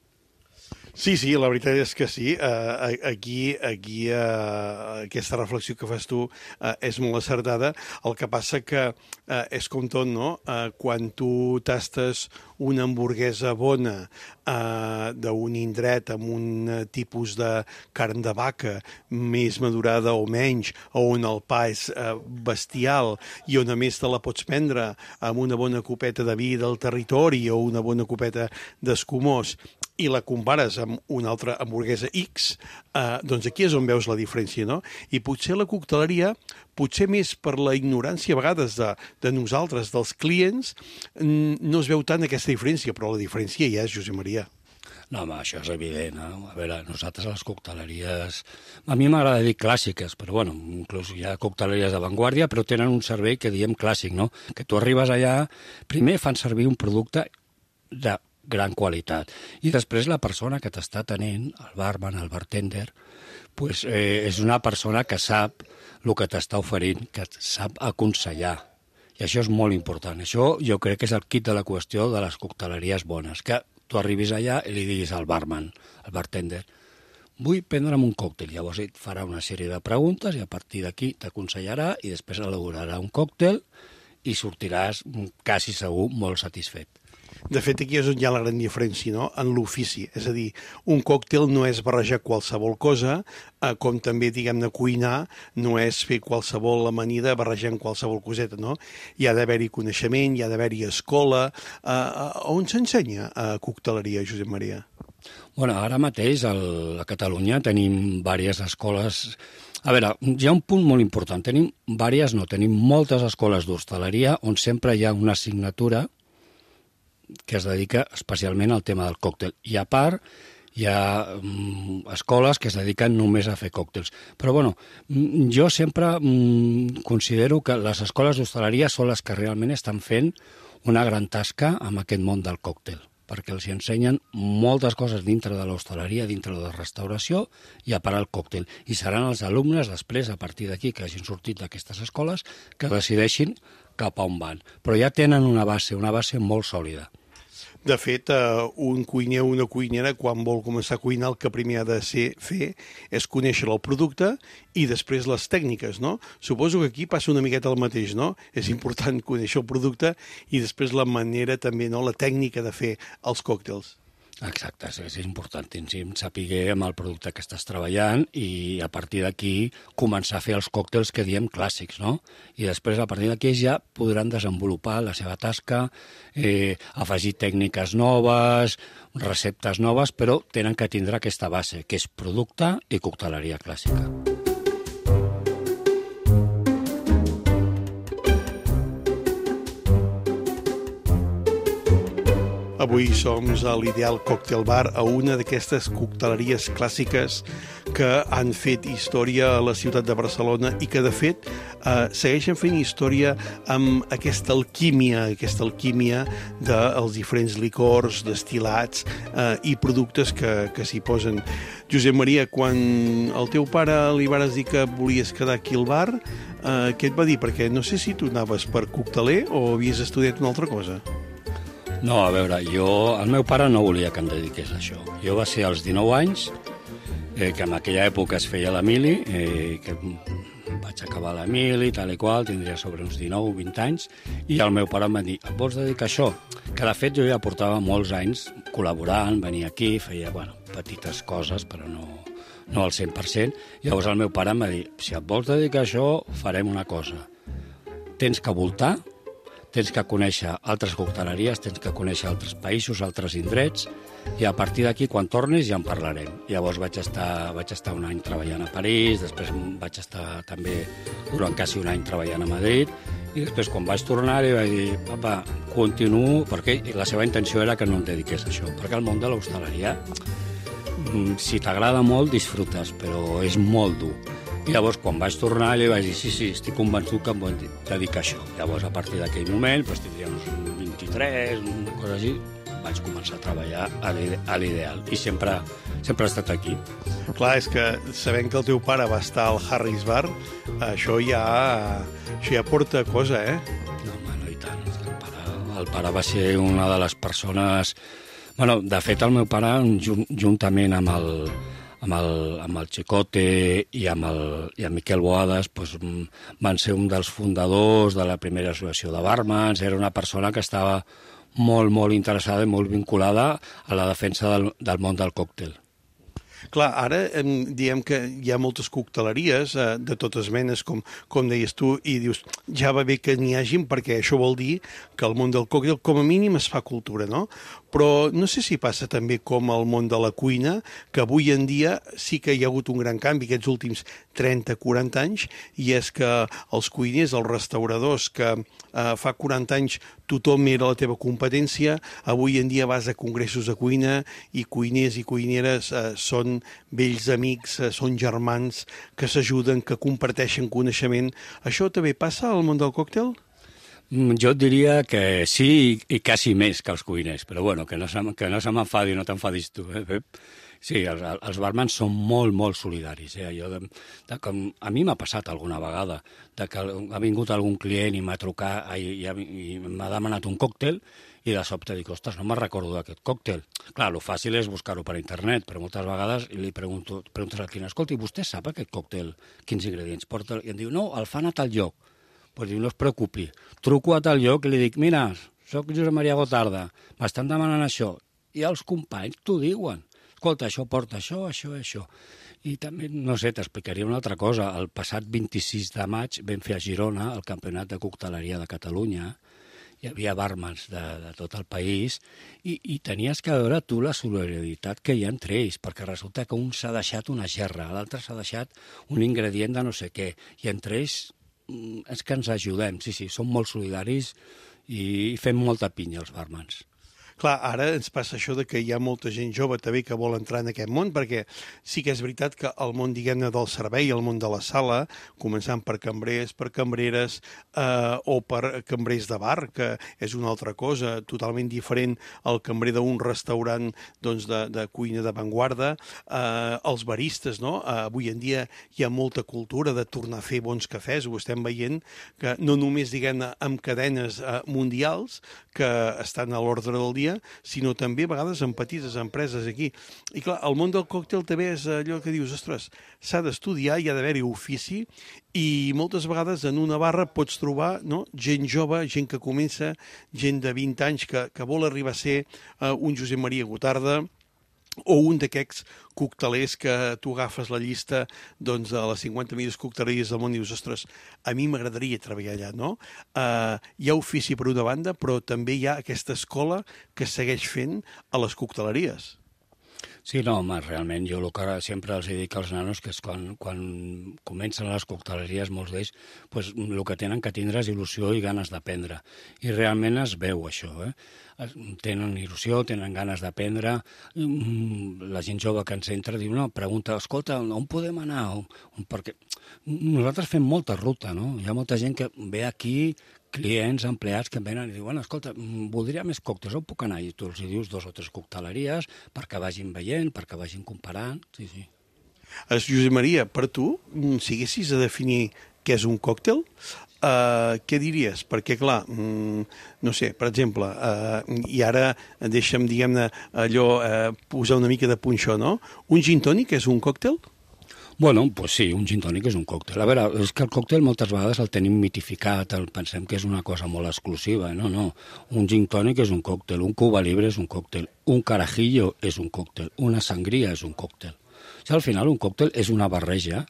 Sí, sí, la veritat és que sí. Uh, aquí aquí uh, aquesta reflexió que fas tu uh, és molt acertada. El que passa que uh, és com tot, no? Uh, quan tu tastes una hamburguesa bona uh, d'un indret amb un uh, tipus de carn de vaca més madurada o menys, on el pa és uh, bestial i on a més te la pots prendre amb una bona copeta de vi del territori o una bona copeta d'escumós, i la compares amb una altra hamburguesa X, eh, doncs aquí és on veus la diferència, no? I potser la cocteleria, potser més per la ignorància a vegades de, de nosaltres, dels clients, no es veu tant aquesta diferència, però la diferència hi és, Josep Maria. No, home, això és evident. Eh? A veure, nosaltres a les cocteleries... A mi m'agrada dir clàssiques, però bueno, inclús hi ha cocteleries d'avantguàrdia, però tenen un servei que diem clàssic, no? Que tu arribes allà, primer fan servir un producte de gran qualitat, i després la persona que t'està atenent, el barman, el bartender, pues, eh, és una persona que sap el que t'està oferint, que et sap aconsellar. I això és molt important. Això jo crec que és el kit de la qüestió de les cocteleries bones, que tu arribis allà i li diguis al barman, al bartender, vull prendre'm un còctel. Llavors ell farà una sèrie de preguntes i a partir d'aquí t'aconsellarà i després elaborarà un còctel i sortiràs quasi segur molt satisfet. De fet, aquí és on hi ha la gran diferència, no?, en l'ofici. És a dir, un còctel no és barrejar qualsevol cosa, eh, com també, diguem-ne, cuinar no és fer qualsevol amanida barrejant qualsevol coseta, no? Hi ha d'haver-hi coneixement, hi ha d'haver-hi escola. Eh, on s'ensenya a cocteleria, Josep Maria? Bueno, ara mateix el, a Catalunya tenim diverses escoles. A veure, hi ha un punt molt important. Tenim diverses, no, tenim moltes escoles d'hostaleria on sempre hi ha una assignatura que es dedica especialment al tema del còctel. I a part, hi ha mm, escoles que es dediquen només a fer còctels. Però, bueno, jo sempre mm, considero que les escoles d'hostaleria són les que realment estan fent una gran tasca amb aquest món del còctel, perquè els ensenyen moltes coses dintre de l'hostaleria, dintre de la restauració i a part el còctel. I seran els alumnes, després, a partir d'aquí, que hagin sortit d'aquestes escoles, que decideixin cap a on van. Però ja tenen una base, una base molt sòlida. De fet, eh, un cuiner o una cuinera, quan vol començar a cuinar, el que primer ha de ser, fer és conèixer el producte i després les tècniques, no? Suposo que aquí passa una miqueta el mateix, no? És important conèixer el producte i després la manera també, no?, la tècnica de fer els còctels. Exacte, és importantíssim saber amb el producte que estàs treballant i a partir d'aquí començar a fer els còctels que diem clàssics, no? I després a partir d'aquí ja podran desenvolupar la seva tasca, eh, afegir tècniques noves, receptes noves, però tenen que tindre aquesta base, que és producte i cocteleria clàssica. Avui som a l'Ideal Cocktail Bar, a una d'aquestes cocteleries clàssiques que han fet història a la ciutat de Barcelona i que, de fet, eh, segueixen fent història amb aquesta alquímia, aquesta alquímia dels diferents licors, destil·lats eh, i productes que, que s'hi posen. Josep Maria, quan el teu pare li vares dir que volies quedar aquí al bar, eh, què et va dir? Perquè no sé si tu anaves per cocteler o havies estudiat una altra cosa. No, a veure, jo, el meu pare no volia que em dediqués a això. Jo va ser als dinou anys, eh, que en aquella època es feia la mili, eh, que vaig acabar la mili, tal i qual, tindria sobre uns dinou o vint anys, i el meu pare em va dir, et vols dedicar a això? Que de fet jo ja portava molts anys col·laborant, venia aquí, feia, bueno, petites coses, però no, no al cent per cent. Llavors el meu pare em va dir, si et vols dedicar a això, farem una cosa. Tens que voltar, tens que conèixer altres cocteleries, tens que conèixer altres països, altres indrets, i a partir d'aquí, quan tornis, ja en parlarem. Llavors vaig estar, vaig estar un any treballant a París, després vaig estar també durant quasi un any treballant a Madrid, i després, quan vaig tornar, li vaig dir, papa, continuo, perquè la seva intenció era que no em dediqués a això, perquè el món de l'hostaleria, si t'agrada molt, disfrutes, però és molt dur. I llavors, quan vaig tornar, li vaig dir, sí, sí, estic convençut que em vull dedicar a això. Llavors, a partir d'aquell moment, doncs, tindria uns vint-i-tres, una cosa així, vaig començar a treballar a l'Ideal. I sempre, sempre he estat aquí. Clar, és que sabent que el teu pare va estar al Harris Bar, això ja, això ja porta cosa, eh? No, home, no, i tant. El pare, el pare va ser una de les persones... Bueno, de fet, el meu pare, juntament amb el... amb el, amb el Chicote i amb el, i amb Miquel Boades, doncs, van ser un dels fundadors de la primera associació de barmans. Era una persona que estava molt, molt interessada i molt vinculada a la defensa del, del món del còctel. Clar, ara eh, diem que hi ha moltes cocteleries eh, de totes menes, com, com deies tu, i dius, ja va bé que n'hi hagin, perquè això vol dir que el món del còctel, com a mínim, es fa cultura, no? però no sé si passa també com al món de la cuina, que avui en dia sí que hi ha hagut un gran canvi aquests últims trenta quaranta anys, i és que els cuiners, els restauradors, que eh, fa quaranta anys tothom era la teva competència, avui en dia vas a congressos de cuina i cuiners i cuineres eh, són vells amics, eh, són germans que s'ajuden, que comparteixen coneixement. Això també passa al món del còctel? Jo et diria que sí i quasi més que els cuiners, però bueno, que no se, que no se m'enfadi, no t'enfadis tu, eh, Pep? Sí, els, els barmans són molt, molt solidaris. Eh? Jo de, de, com, a mi m'ha passat alguna vegada de que ha vingut algun client i m'ha trucat i, i, i m'ha demanat un còctel i de sobte dic, ostres, no me'n recordo d'aquest còctel. Clar, el fàcil és buscar-ho per internet, però moltes vegades li pregunto, preguntes al client, escolta, i vostè sap aquest còctel, quins ingredients porta? I em diu, no, el fan a tal lloc. Pues diu, no es preocupi, truco a tal lloc i li dic, mira, soc Josep Maria Gotarda, m'estan demanant això. I els companys t'ho diuen. Escolta, això porta això, això, això. I també, no sé, t'explicaria una altra cosa. El passat vint-i-sis de maig vam fer a Girona el Campionat de Cocteleria de Catalunya. Hi havia barmans de, de tot el país i, i tenies que veure tu la solidaritat que hi ha entre ells, perquè resulta que un s'ha deixat una gerra, l'altre s'ha deixat un ingredient de no sé què, i entre ells és que ens ajudem, sí, sí, som molt solidaris i fem molta pinya els barmans. Clar, ara ens passa això de que hi ha molta gent jove també que vol entrar en aquest món, perquè sí que és veritat que el món, diguem-ne, del servei, el món de la sala, començant per cambrers, per cambreres eh, o per cambrers de bar, que és una altra cosa totalment diferent al cambrer d'un restaurant doncs, de, de cuina d'avantguarda, eh, els baristes, no? Eh, avui en dia hi ha molta cultura de tornar a fer bons cafès, ho estem veient, que no només, diguem-ne, amb cadenes eh, mundials que estan a l'ordre del dia, sinó també a vegades en petites empreses aquí. I clar, el món del còctel també és allò que dius, ostres, s'ha d'estudiar, hi ha d'haver-hi ofici, i moltes vegades en una barra pots trobar, no?, gent jove, gent que comença, gent de vint anys que, que vol arribar a ser uh, un Josep Maria Gotarda, o un d'aquests coctelers que tu agafes la llista doncs, de les cinquanta millors cocteleries del món i dius, ostres, a mi m'agradaria treballar allà, no? Uh, hi ha ofici per una banda, però també hi ha aquesta escola que segueix fent a les cocteleries. Sí, no, home, realment, jo el que sempre els dic als nanos que és quan, quan comencen les cocteleries, molts d'ells, pues, el que tenen que tindre és il·lusió i ganes d'aprendre. I realment es veu això, eh? Tenen il·lusió, tenen ganes d'aprendre. La gent jove que ens entra diu, no, pregunta, escolta, on podem anar? Perquè nosaltres fem molta ruta, no? Hi ha molta gent que ve aquí, clients, empleats que em venen i diuen, escolta, voldria més còctels, on puc anar? I tu els dius dos o tres cocteleries perquè vagin veient, perquè vagin comparant, sí, sí. Josep Maria, per tu, si haguessis de definir què és un còctel, uh, què diries? Perquè, clar, mm, no sé, per exemple, uh, i ara deixa'm, diguem-ne, allò, uh, posar una mica de punxó, no? Un gin tònic és un còctel? Bueno, pues sí, un gin tònic és un còctel. A veure, és que el còctel moltes vegades el tenim mitificat, el pensem que és una cosa molt exclusiva. No, no, un gin tònic és un còctel, un Cuba Libre és un còctel, un carajillo és un còctel, una sangria és un còctel. O sigui, al final un còctel és una barreja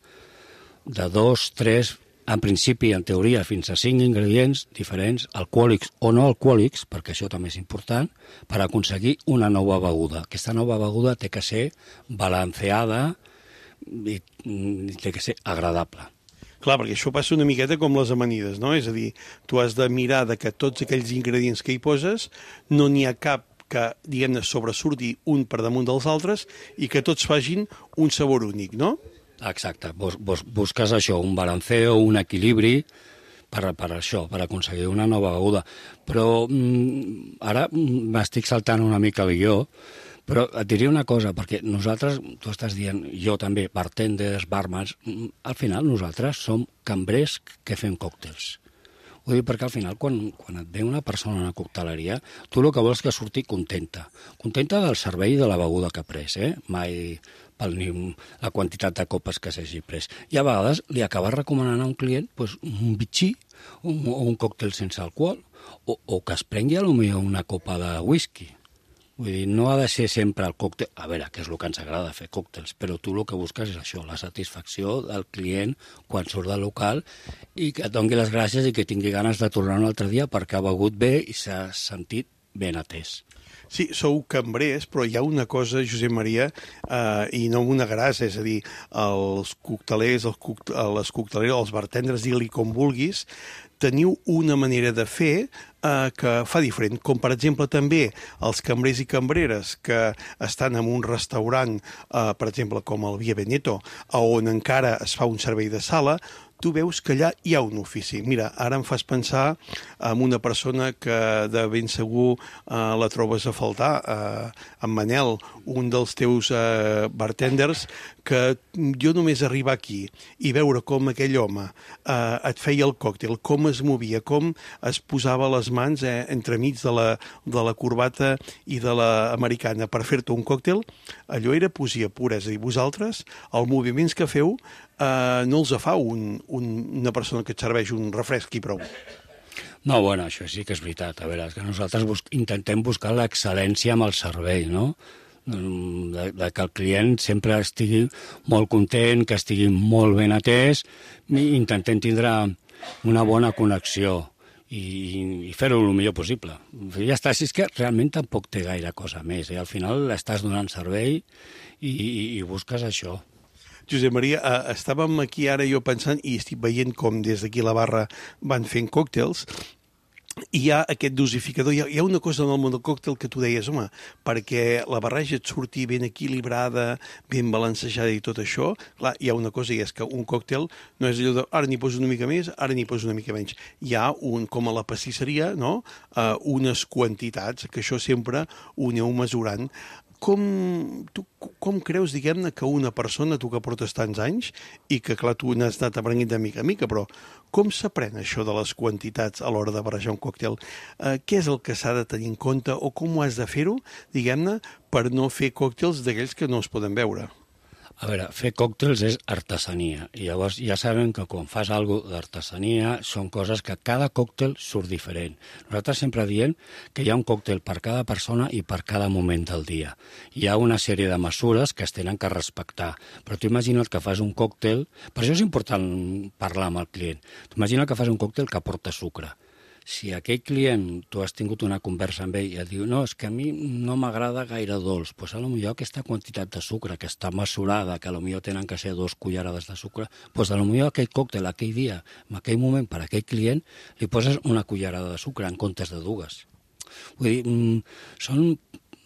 de dos, tres, en principi, en teoria, fins a cinc ingredients diferents, alcohòlics o no alcohòlics, perquè això també és important, per aconseguir una nova beguda. Aquesta nova beguda té que ser balanceada, i té que ser agradable. Clar, perquè això passa una miqueta com les amanides, no? És a dir, tu has de mirar de que tots aquells ingredients que hi poses no n'hi ha cap que, diguem-ne, sobresurti un per damunt dels altres i que tots facin un sabor únic, no? Exacte. Bus, bus, busques això, un balanceo, un equilibri per, per això, per aconseguir una nova beguda. Però mm, ara m'estic saltant una mica el guió, però et diria una cosa, perquè nosaltres, tu estàs dient, jo també, bartenders, barmans, al final nosaltres som cambrers que fem còctels. Ho dic perquè al final, quan, quan et ve una persona a una cocteleria, tu el que vols que surti contenta. Contenta del servei de la beguda que ha pres, eh? Mai pel ni la quantitat de copes que s'hagi pres. I a vegades li acabes recomanant a un client pues, un bitxí o un, un còctel sense alcohol, o, o que es prengui potser una copa de whisky. Vull dir, no ha de ser sempre el còctel... A veure, que és el que ens agrada, fer còctels, però tu el que busques és això, la satisfacció del client quan surt del local i que et doni les gràcies i que tingui ganes de tornar un altre dia perquè ha begut bé i s'ha sentit ben atès. Sí, sou cambrers, però hi ha una cosa, Josep Maria, eh, i no una grassa, és a dir, els coctelers, els coct les cocteleres, els bartenders, digue-li com vulguis, teniu una manera de fer eh, que fa diferent, com per exemple també els cambrers i cambreres que estan en un restaurant, eh, per exemple com el Via Veneto, on encara es fa un servei de sala, tu veus que allà hi ha un ofici. Mira, ara em fas pensar en una persona que de ben segur eh, la trobes a faltar, eh, en Manel, un dels teus eh, bartenders, que jo només arribar aquí i veure com aquell home eh, et feia el còctel, com es movia, com es posava les mans eh, entremig de la, de la corbata i de l'americana per fer-te un còctel, allò era poesia pura. És a dir, vosaltres, els moviments que feu, eh, no els fa un, un, una persona que et serveix un refresc i prou. No, bueno, això sí que és veritat. A veure, és que nosaltres bus intentem buscar l'excel·lència amb el servei, no? De, de que el client sempre estigui molt content, que estigui molt ben atès, i intentem tindre una bona connexió i, i fer-ho el millor possible. Ja està, si és que realment tampoc té gaire cosa més, eh? Al final estàs donant servei i, i, i busques això. Josep Maria, eh, estàvem aquí ara jo pensant, i estic veient com des d'aquí la barra van fent còctels, i hi ha aquest dosificador, hi ha, hi ha una cosa en el món del còctel que tu deies, home, perquè la barreja et surti ben equilibrada, ben balancejada i tot això, clar, hi ha una cosa, i és que un còctel no és allò de ara n'hi poso una mica més, ara n'hi poso una mica menys. Hi ha, un, com a la pastisseria, no? Uh, unes quantitats, que això sempre ho aneu mesurant. Com, tu, com creus, diguem-ne, que una persona, tu que portes tants anys, i que, clar, tu n'has anat aprenent de mica a mica, però com s'aprèn això de les quantitats a l'hora de barrejar un còctel? Eh, què és el que s'ha de tenir en compte, o com ho has de fer-ho, diguem-ne, per no fer còctels d'aquells que no es poden veure? A veure, fer còctels és artesania, i llavors ja sabem que quan fas alguna cosa d'artesania són coses que cada còctel surt diferent. Nosaltres sempre diem que hi ha un còctel per cada persona i per cada moment del dia. Hi ha una sèrie de mesures que es tenen que respectar, però tu imagina't que fas un còctel, per això és important parlar amb el client, tu imagina't que fas un còctel que porta sucre. Si aquell client, tu has tingut una conversa amb ell i et diu no, és que a mi no m'agrada gaire dolç, doncs potser aquesta quantitat de sucre que està mesurada, que potser tenen que ser dos cullerades de sucre, doncs potser aquell còctel, aquell dia, en aquell moment, per a aquell client, li poses una cullerada de sucre en comptes de dues. Vull dir, mm, són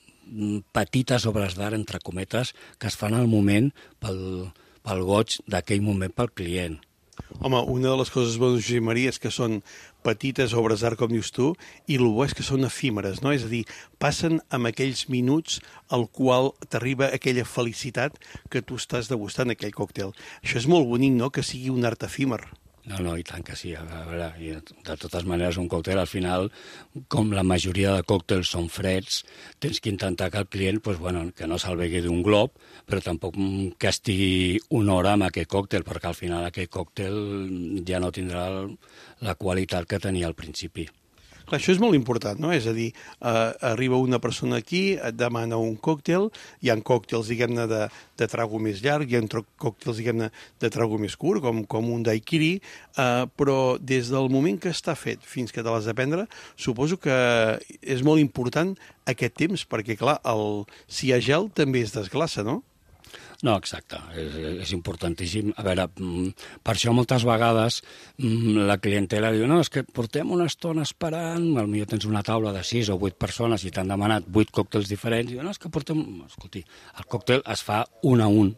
petites obres d'art, entre cometes, que es fan al moment pel, pel goig d'aquell moment pel client. Home, una de les coses bones, Josep Maria, és que són petites obres d'art, com dius tu, i el bo és que són efímeres, no? És a dir, passen amb aquells minuts al qual t'arriba aquella felicitat que tu estàs degustant aquell còctel. Això és molt bonic, no?, que sigui un art efímer. No, no, i tant que sí. A veure, i de totes maneres, un còctel, al final, com la majoria de còctels són freds, tens que intentar que el client, pues, bueno, que no se'l vegi d'un glob, però tampoc que estigui una hora amb aquest còctel, perquè al final aquell còctel ja no tindrà la qualitat que tenia al principi. Clar, això és molt important, no? És a dir, eh, arriba una persona aquí, et demana un còctel, hi ha còctels, diguem-ne, de, de trago més llarg, hi ha còctels, diguem-ne, de trago més curt, com, com un daiquiri, eh, però des del moment que està fet fins que te l'has de prendre, suposo que és molt important aquest temps, perquè, clar, el, si hi ha gel també es desglaça, no? No, exacte, és, és importantíssim. A veure, per això moltes vegades la clientela diu no, és que portem una estona esperant, potser tens una taula de sis o vuit persones i t'han demanat vuit còctels diferents, i diu, no, és que portem... Escolti, el còctel es fa un a un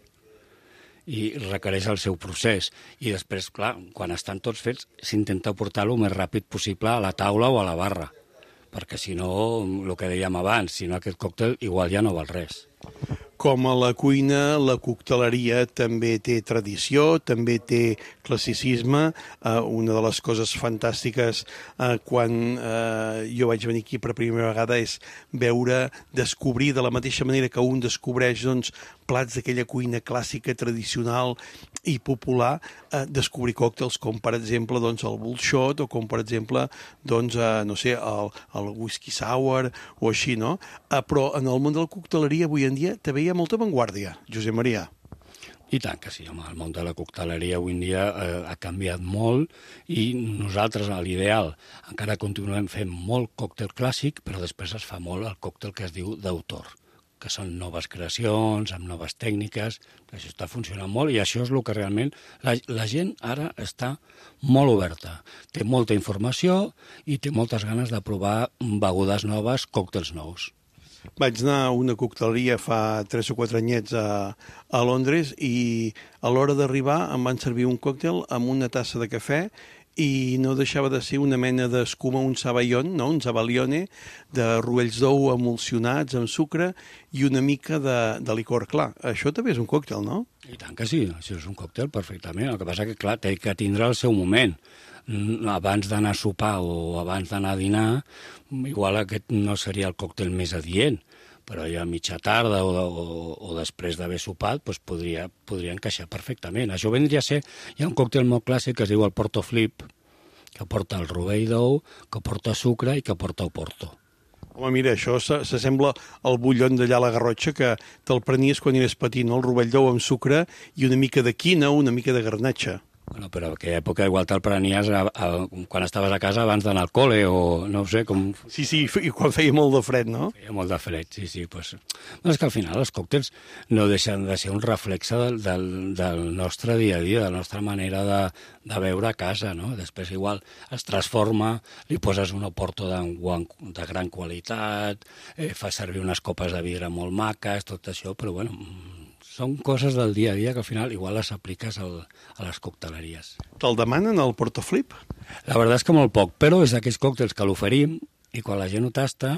i requereix el seu procés. I després, clar, quan estan tots fets, s'intenta portar-lo el més ràpid possible a la taula o a la barra, perquè si no, el que dèiem abans, si no aquest còctel igual ja no val res. Com a la cuina, la cocteleria també té tradició, també té classicisme. Eh, una de les coses fantàstiques eh, quan eh, jo vaig venir aquí per primera vegada és veure, descobrir, de la mateixa manera que un descobreix doncs, plats d'aquella cuina clàssica, tradicional i popular, eh, descobrir còctels com, per exemple, doncs, el bullshot o com, per exemple, doncs, eh, no sé, el, el whisky sour o així, no? Eh, però en el món de la cocteleria avui en dia també hi ha molta avantguàrdia, Josep Maria. I tant que sí, home, el món de la cocteleria avui en dia eh, ha canviat molt i nosaltres, a l'ideal, encara continuem fent molt còctel clàssic, però després es fa molt el còctel que es diu d'autor, que són noves creacions, amb noves tècniques, això està funcionant molt i això és el que realment... La, la gent ara està molt oberta, té molta informació i té moltes ganes de provar begudes noves, còctels nous. Vaig anar a una cocteleria fa tres o quatre anyets a, a Londres i a l'hora d'arribar em van servir un còctel amb una tassa de cafè i no deixava de ser una mena d'escuma, un saballón, no? Un zabalione, de rovells d'ou emulsionats amb sucre i una mica de, de licor clar. Això també és un còctel, no? I tant que sí, això és un còctel perfectament. El que passa que, clar, té que tindre el seu moment. Abans d'anar a sopar o abans d'anar a dinar, igual aquest no seria el còctel més adient, però ja a mitja tarda o, o, o després d'haver sopat doncs podria, podria encaixar perfectament. Això vendria a ser... Hi ha un còctel molt clàssic que es diu el Porto Flip, que porta el rovell d'ou, que porta sucre i que porta oporto. Home, mira, això s'assembla al bullon d'allà a la Garrotxa, que te'l prenies quan eres petit, no? El rovell d'ou amb sucre i una mica de quina o una mica de garnatxa. Bueno, però en aquella època igual te'l prenies a, a, quan estaves a casa abans d'anar al col·le o no ho sé com... Sí, sí, i quan feia molt de fred, no? Feia molt de fred, sí, sí. Pues... No, és que al final els còctels no deixen de ser un reflexe del, del, del nostre dia a dia, de la nostra manera de, de beure a casa, no? Després igual es transforma, li poses un oporto de, de gran qualitat, eh, fa servir unes copes de vidre molt maques, tot això, però bueno... Són coses del dia a dia que al final igual les apliques al, a les cocteleries. Te'l demanen al Portoflip? La veritat és que molt poc, però és d'aquells còctels que l'oferim i quan la gent ho tasta,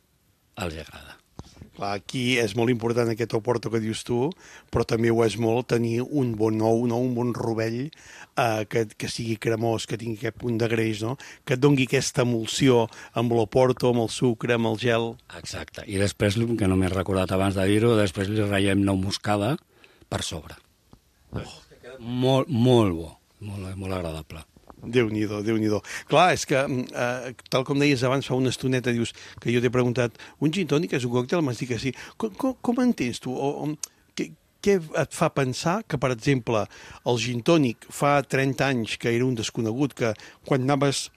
els agrada. Clar, aquí és molt important aquest oporto que dius tu, però també ho és molt tenir un bon ou, no? Un bon rovell eh, que, que sigui cremós, que tingui aquest punt de greix, no? Que et doni aquesta emulsió amb l'oporto, amb el sucre, amb el gel. Exacte. I després, que no m'he recordat abans de dir-ho, després li ratllem nou moscada per sobre. Oh. Molt, molt bo, molt, molt agradable. Déu-n'hi-do, Déu-n'hi-do. Clar, és que, eh, tal com deies abans, fa una estoneta, dius que jo t'he preguntat, un gin tònic és un còctel? M'has dit que sí. Com, com, com entens tu? O, o, què, què et fa pensar que, per exemple, el gin tònic fa trenta anys que era un desconegut, que quan anaves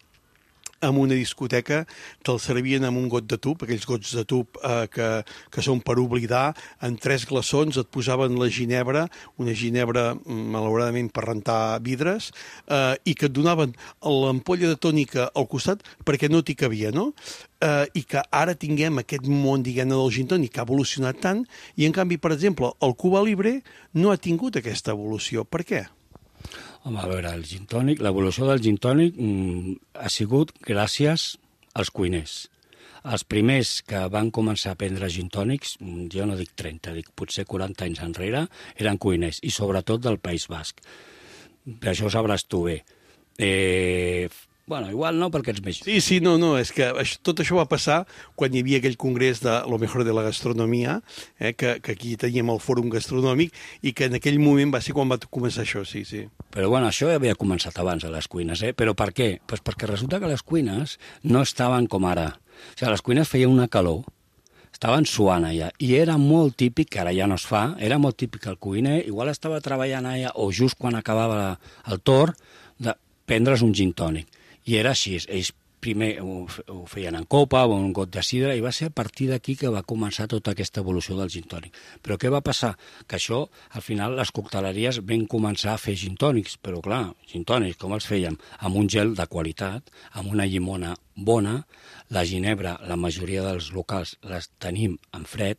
en una discoteca te'l servien amb un got de tub, aquells gots de tub eh, que, que són per oblidar, en tres glaçons et posaven la ginebra, una ginebra malauradament per rentar vidres, eh, i que et donaven l'ampolla de tònica al costat perquè no t'hi cabia, no? Eh, I que ara tinguem aquest món, diguem-ne, del gin tònic que ha evolucionat tant, i en canvi, per exemple, el Cuba Libre no ha tingut aquesta evolució. Per què? Home, a veure, el gin tònic, l'evolució del gin tònic mm, ha sigut gràcies als cuiners. Els primers que van començar a prendre gin tònics, jo no dic trenta, dic potser quaranta anys enrere, eren cuiners, i sobretot del País Basc. Per això ho sabràs tu bé. Eh, bueno, igual no, perquè ets més... Sí, sí, no, no, és que això, tot això va passar quan hi havia aquell congrés de lo mejor de la gastronomia, eh, que, que aquí teníem el fòrum gastronòmic, i que en aquell moment va ser quan va començar això, sí, sí. Però bueno, això ja havia començat abans a les cuines, eh? Però per què? Pues perquè resulta que les cuines no estaven com ara. O sigui, les cuines feien una calor, estaven suant allà, i era molt típic, que ara ja no es fa, era molt típic el cuiner, igual estava treballant allà, o just quan acabava el torn, de prendre's un gin tònic. I era així, ells primer ho, ho feien en copa o en un got de sidra, i va ser a partir d'aquí que va començar tota aquesta evolució del gin tònic. Però què va passar? Que això, al final, les cocteleries van començar a fer gin tònics, però clar, gin tònics, com els fèiem? Amb un gel de qualitat, amb una llimona bona, la ginebra, la majoria dels locals les tenim en fred,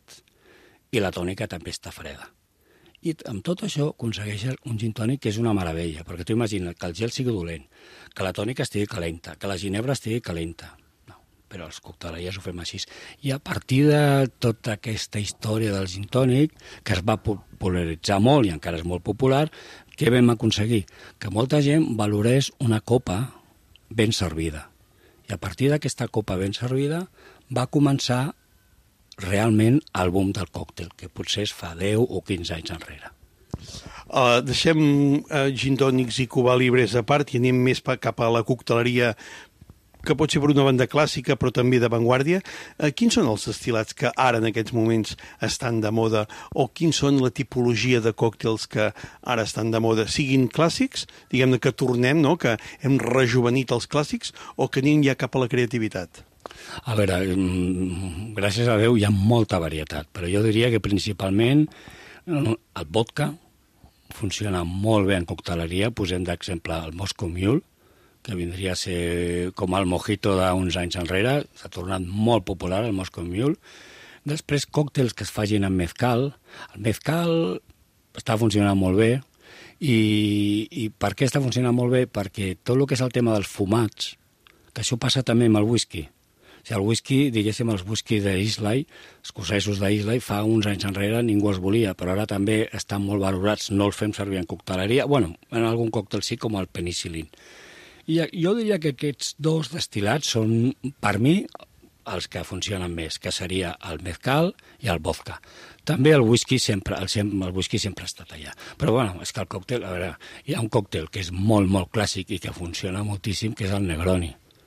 i la tònica també està freda. I amb tot això aconsegueixes un gin tònic que és una meravella, perquè tu imagina't que el gel sigui dolent, que la tònica estigui calenta, que la ginebra estigui calenta. No, però els cocteleries ho fem així. I a partir de tota aquesta història del gin tònic, que es va popularitzar molt i encara és molt popular, què vam aconseguir? Que molta gent valorés una copa ben servida. I a partir d'aquesta copa ben servida va començar realment el boom del còctel, que potser es fa deu o quinze anys enrere. Uh, deixem uh, gin tònics i Cuba Libres a part i anem més pa, cap a la cocteleria que pot ser per una banda clàssica però també d'avantguàrdia. Eh, quins són els destil·lats que ara en aquests moments estan de moda o quins són la tipologia de còctels que ara estan de moda? Siguin clàssics, diguem-ne que tornem, no? Que hem rejuvenit els clàssics o que anem ja cap a la creativitat? A veure, gràcies a Déu hi ha molta varietat, però jo diria que principalment el vodka funciona molt bé en cocteleria. Posem d'exemple el Moscow Mule, que vindria a ser com el mojito d'uns anys enrere. S'ha tornat molt popular el Moscow Mule. Després, còctels que es facin amb mezcal. El mezcal està funcionant molt bé. I, i per què està funcionant molt bé? Perquè tot el que és el tema dels fumats, que això passa també amb el whisky. O sigui, el whisky, diguéssim, els whisky d'Islay, escocesos d'Islay, fa uns anys enrere ningú els volia, però ara també estan molt valorats, no els fem servir en cocteleria, bueno, en algun còctel sí, com el penicil·lin. I jo diria que aquests dos destil·lats són, per mi, els que funcionen més, que seria el mezcal i el vodka. També el whisky sempre, el, el whisky sempre ha estat allà. Però bueno, és que el còctel, a veure, hi ha un còctel que és molt, molt clàssic i que funciona moltíssim, que és el Negroni.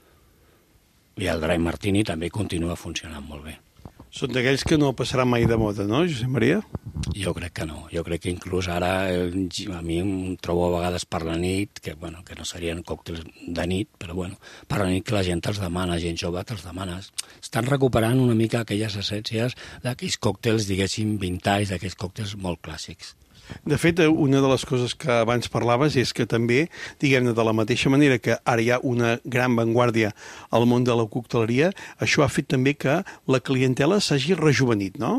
I el Dry Martini també continua funcionant molt bé. Són d'aquells que no passaran mai de moda, no, Josep Maria? Jo crec que no. Jo crec que inclús ara a mi em trobo a vegades per la nit, que, bueno, que no serien còctels de nit, però bueno, per la nit que la gent els demana, gent jove te'ls demana. Estan recuperant una mica aquelles essències d'aquells còctels, diguéssim, vintage, d'aquells còctels molt clàssics. De fet, una de les coses que abans parlaves és que també, diguem-ne, de la mateixa manera que ara hi ha una gran vanguardia al món de la cocteleria, això ha fet també que la clientela s'hagi rejuvenit, no?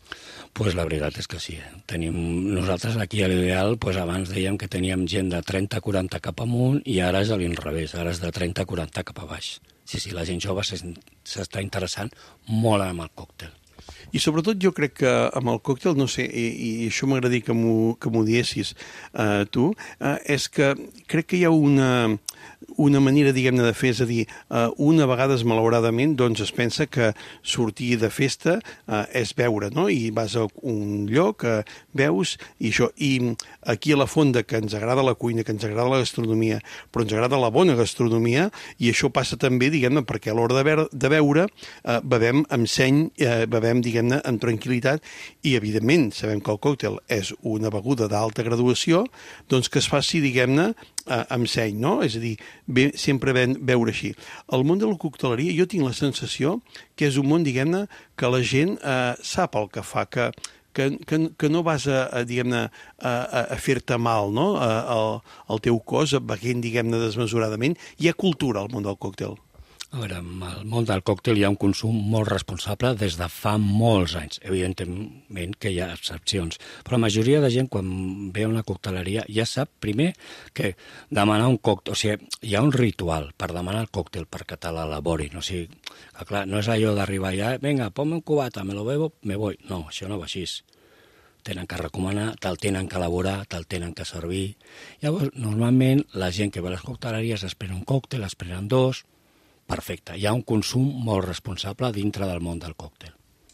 Pues la veritat és que sí. Tenim, nosaltres aquí a l'Ideal, pues abans dèiem que teníem gent de trenta a quaranta cap amunt i ara és a l'inrevés, ara és de trenta a quaranta cap a baix. Sí, sí, la gent jove s'està interessant molt amb el còctel. I sobretot jo crec que amb el còctel, no sé, i, i això m'agradaria que m'ho diessis uh, tu, uh, és que crec que hi ha una, una manera, diguem-ne, de fer, és a dir, uh, una vegada, malauradament, doncs es pensa que sortir de festa uh, és beure, no? I vas a un lloc, uh, veus, i això. I aquí a la Fonda, que ens agrada la cuina, que ens agrada la gastronomia, però ens agrada la bona gastronomia, i això passa també, diguem-ne, perquè a l'hora de, beure, de beure uh, bevem amb seny, uh, bevem, diguem amb tranquil·litat i, evidentment, sabem que el còctel és una beguda d'alta graduació, doncs que es faci, diguem-ne, eh, amb seny, no? És a dir, bé, sempre ben veure així. El món de la cocteleria, jo tinc la sensació que és un món, diguem-ne, que la gent eh, sap el que fa, que, que, que, que no vas a, a diguem-ne, a, a, a fer-te mal, no?, a, a, al teu cos, beguent, diguem-ne, desmesuradament. Hi ha cultura al món del còctel. A veure, en el món del còctel hi ha un consum molt responsable des de fa molts anys. Evidentment que hi ha excepcions, però la majoria de gent quan ve a una cocteleria ja sap primer que demanar un còctel, o sigui, hi ha un ritual per demanar el còctel perquè te l'elaborin. O sigui, que, clar, no és allò d'arribar allà, vinga, ponme un cubata, me lo bebo, me voy. No, això no va així. Tenen que recomanar, te'l tenen que elaborar, te'l tenen que servir. Llavors, normalment, la gent que ve a les cocteleries espera un còctel, esperen dos. Perfecte. Hi ha un consum molt responsable dintre del món del còctel.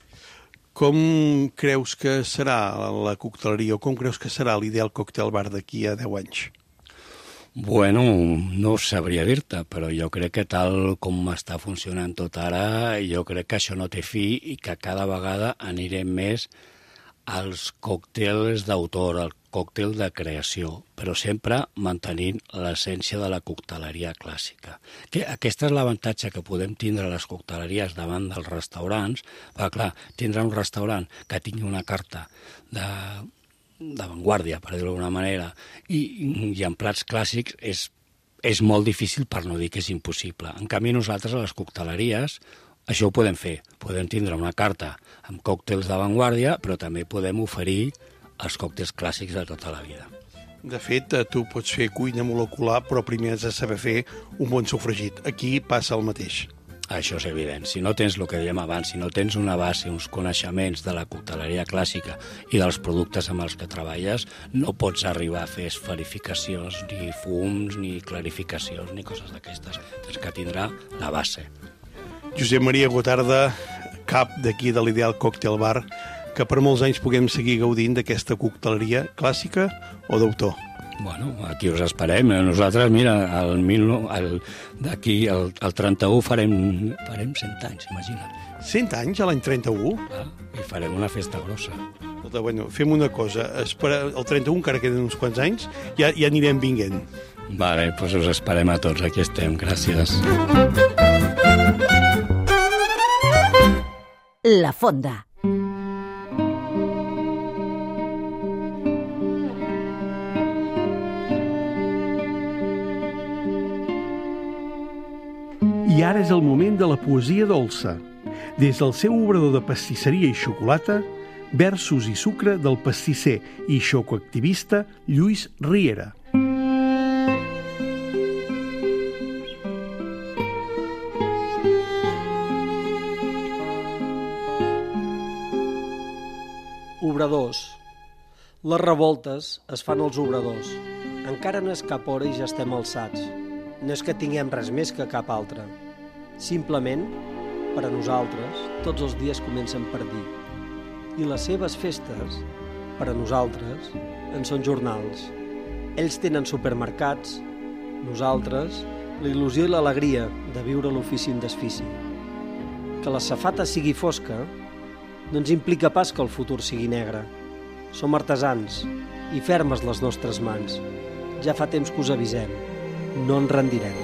Com creus que serà la cocteleria o com creus que serà l'Ideal Cocktail Bar d'aquí a deu anys? Bueno, no sabria dir-te, però jo crec que tal com està funcionant tot ara, jo crec que això no té fi i que cada vegada anirem més als còctels d'autor, al còctel de creació, però sempre mantenint l'essència de la cocteleria clàssica. Que aquesta és l'avantatge que podem tindre a les cocteleries davant dels restaurants, perquè, clar, tindre un restaurant que tingui una carta de d'avantguàrdia, per dir-ho d'alguna manera, i, i en plats clàssics és, és molt difícil, per no dir que és impossible. En canvi, nosaltres a les cocteleries això ho podem fer. Podem tindre una carta amb còctels d'avantguàrdia, però també podem oferir els còctels clàssics de tota la vida. De fet, tu pots fer cuina molecular, però primer has de saber fer un bon sofregit. Aquí passa el mateix. Això és evident. Si no tens el que dèiem abans, si no tens una base, uns coneixements de la cocteleria clàssica i dels productes amb els que treballes, no pots arribar a fer esferificacions, ni fums, ni clarificacions, ni coses d'aquestes. Tens que tindrà la base. Josep Maria Gotarda, cap d'aquí de l'Ideal Cocktail Bar, que per molts anys puguem seguir gaudint d'aquesta cocteleria clàssica o d'autor. Bueno, aquí us esperem. Nosaltres, mira, el, el, d'aquí, el, el trenta-u farem, farem cent anys, imagina't. cent anys, a l'any trenta-u? Ah, i farem una festa grossa. Escolta, bueno, fem una cosa. Espera, el trenta-u encara queden uns quants anys, ja, ja anirem vinguent. Vale, doncs us esperem a tots. Aquí estem. Gràcies. La Fonda. I ara és el moment de la poesia dolça. Des del seu obrador de pastisseria i xocolata, versos i sucre del pastisser i xocoactivista Lluís Riera. Obradors. Les revoltes es fan als obradors. Encara no és cap hora i ja estem alçats. No és que tinguem res més que cap altre. Simplement, per a nosaltres, tots els dies comencen per dir. I les seves festes, per a nosaltres, en són jornals. Ells tenen supermercats, nosaltres, la il·lusió i l'alegria de viure l'ofici en desfici. Que la safata sigui fosca no ens implica pas que el futur sigui negre. Som artesans i fermes les nostres mans. Ja fa temps que us avisem. No ens rendirem.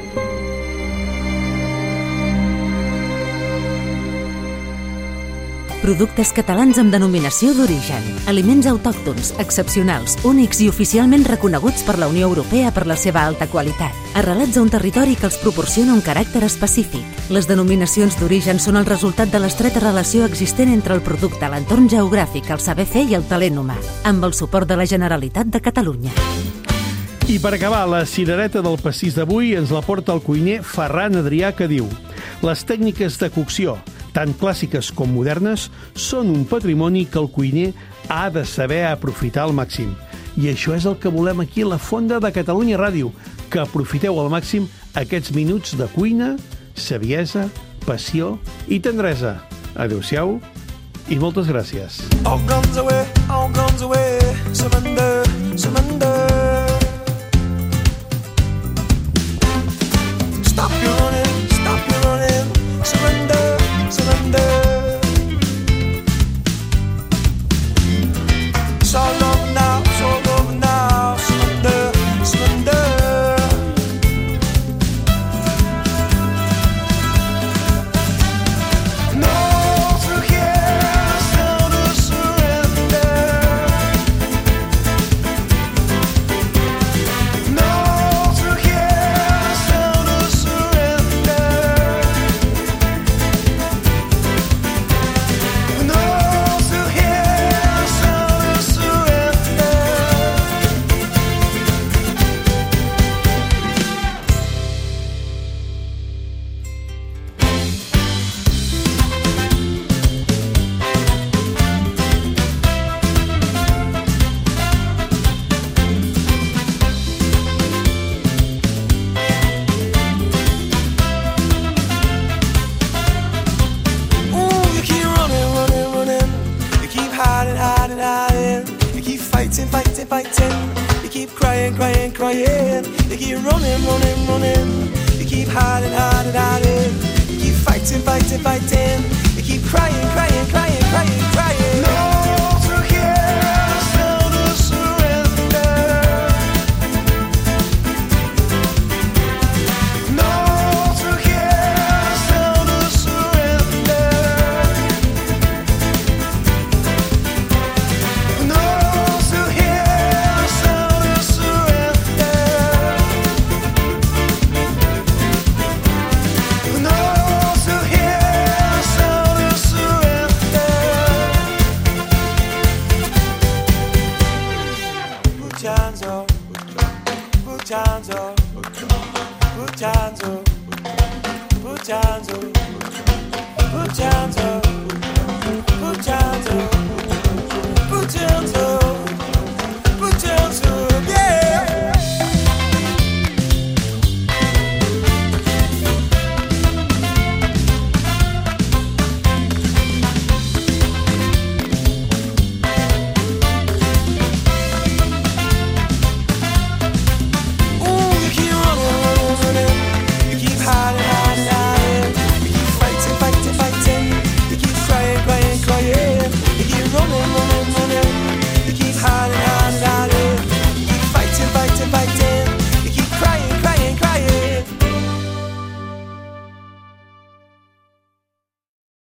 Productes catalans amb denominació d'origen. Aliments autòctons, excepcionals, únics i oficialment reconeguts per la Unió Europea per la seva alta qualitat. Arrelats a un territori que els proporciona un caràcter específic. Les denominacions d'origen són el resultat de l'estreta relació existent entre el producte, l'entorn geogràfic, el saber fer i el talent humà, amb el suport de la Generalitat de Catalunya. I per acabar, la cirereta del pastís d'avui ens la porta el cuiner Ferran Adrià, que diu: les tècniques de cocció, tant clàssiques com modernes, són un patrimoni que el cuiner ha de saber aprofitar al màxim. I això és el que volem aquí a la Fonda de Catalunya Ràdio, que aprofiteu al màxim aquests minuts de cuina, saviesa, passió i tendresa. Adéu-siau i moltes gràcies. All guns away, all guns away, surrender, surrender. Stop your running, stop your running, surrender, surrender. It's all over now, it's all over now, surrender, surrender. No, through here, still to surrender. No, through here, still to surrender. No, through here, still to surrender. Ooh, you keep running, running, running. You keep hiding, hiding, hiding. You keep fighting, fighting, fighting. You keep crying, crying, crying. You keep running, running, running. You keep hiding, hiding, hiding. You keep fighting, fighting, fighting. You keep crying, crying, crying, crying, crying. No, through here, still to surrender. No, through here, still to surrender. No, through here, still to surrender. No, through here, still to surrender. Put your hands up, put your hands up.